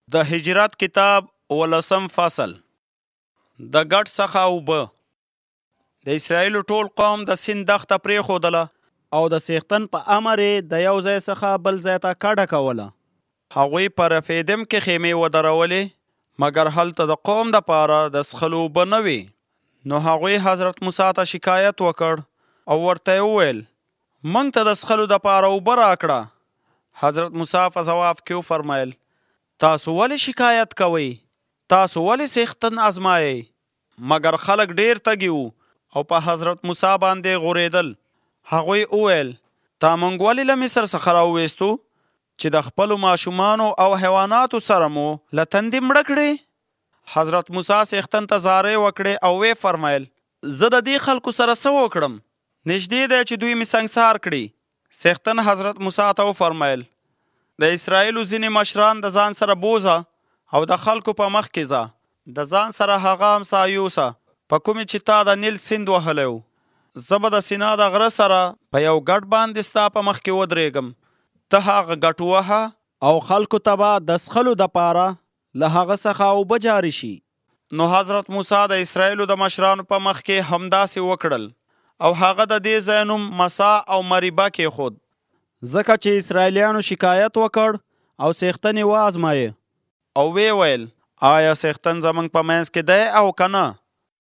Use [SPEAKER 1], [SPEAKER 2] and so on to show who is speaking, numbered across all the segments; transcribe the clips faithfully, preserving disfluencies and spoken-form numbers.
[SPEAKER 1] د هجرت کتاب ولسم فصل. د ګټ څخه اوبه. د اسرائیلو ټول قوم د سیند دښته پرېښودله او د څښتن په امر یې د یو ځای څخه بل ځای ته کډه کوله. هغوی په رفیدم کې خیمې ودرولې، مګر هلته د قوم دپاره د څښلو اوبه نه وې. نو هغوی حضرت موسی ته شکایت وکړ او ورته یې وویل موږ ته د څښلو دپاره اوبه راکړه. حضرت موسی په ځواب کې وفرمیل تاسو ولې شکایت کوئ؟ تاسو ولې څښتن ازمایئ؟ مګر خلک ډېر تږي وو او په حضرت موسی باندې غورېدل. هغوی وویل تا موږ ولې له مصر څخه راوویستو چې د خپلو ماشومانو او حیواناتو سره مو له تندې مړه کړې؟ حضرت موسی څښتن ته زارۍ وکړې او ویې فرمیل زه د دې خلکو سره څه وکړم؟ نږدې دی چې دوی مې سنګسار کړي. څښتن حضرت موسی ته وفرمیل د اسرائیلو ځینې مشران د ځان سره بوزه او د خلکو په مخ کې ځه. د ځان سره هغه امسا یوسه په کومې چې تا د نیل سیند وهلی و. زه به د سینا د غره سره په یو ګټ باندې ستا په مخ کې ودرېږم. ته هغه ګټ ووهه او خلکو ته به د څښلو دپاره له هغه څخه اوبه جاري شي. نو حضرت موسی د اسرائیلو د مشرانو په مخ کې همداسې وکړل او هغه د دې ځای نوم مسا او مریبه کېښود، ځکه چې اسرائیلیانو شکایت وکړ او څښتن یې وازمایه او ویې ویل آیا څښتن زموږ په منځ کې دی او که نه؟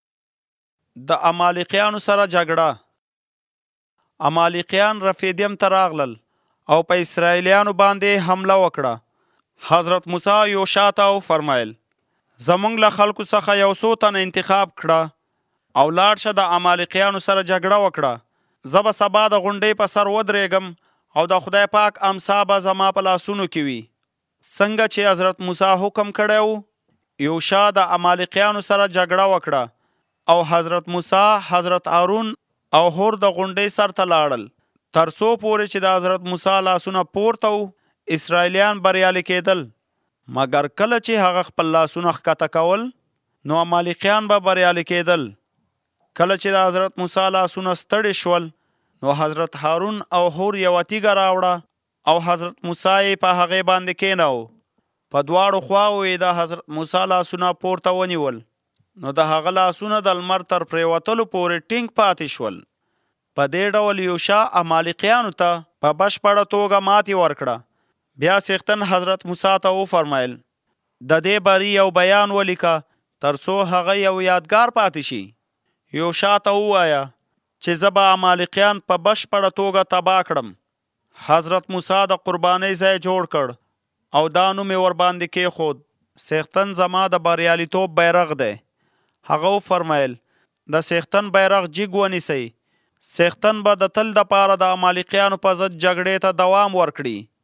[SPEAKER 1] د امالیقیانو سره جګړه. امالیقیان رفیدیم ته راغلل او په اسرائیلیانو باندې حمله وکړه. حضرت موسی یوشع ته وفرمیل زموږ له خلکو څخه یو څو تنه انتخاب کړه او لاړ شه د امالیقیانو سره جګړه وکړه. زه به سبا د غونډۍ په سر ودرېږم او د خدای پاک امسا به زما په لاسونو کې وي. څنګه چې حضرت موسی حکم کړی و، یوشع د امالیقیانو سره جګړه وکړه او حضرت موسی، حضرت هارون او هور د غونډۍ سر ته لاړل تر څو پورې چې د حضرت موسی لاسونه پورته و اسرائیلیان بریالي کېدل. مګر کله چې هغه خپل لاسونه ښکته کول نو امالیقیان به بریالي کېدل. کله چې د حضرت موسی لاسونه ستړي شول نو حضرت هارون او هور یوه تیږه راوړه او حضرت موسی یې په هغې باندې کېناو. په دواړو خواوو یې د حضرت موسی لاسونه پورته ونیول نو د هغه لاسونه د لمر تر پرېوتلو پورې ټینګ پاتې شول. په دې ډول یوشع امالیقیانو ته په بشپړه توګه ماتې ورکړه. بیا څښتن حضرت موسی ته وفرمیل د دې بری یو بیان ولیکه تر څو هغه یو یادګار پاتې شي. یوشع ته ووایه چې زه به امالیقیان په بشپړه توګه تباه کړم. حضرت موسی د قربانۍ ځای جوړ کړ او دا نوم یې ورباندې کېښود څښتن زما د بریالیتوب بیرغ دی. هغه وفرمیل د څښتن بیرغ جګ ونیسئ. څښتن به د تل دپاره د امالیقیانو په ضد جګړې ته دوام ورکړي.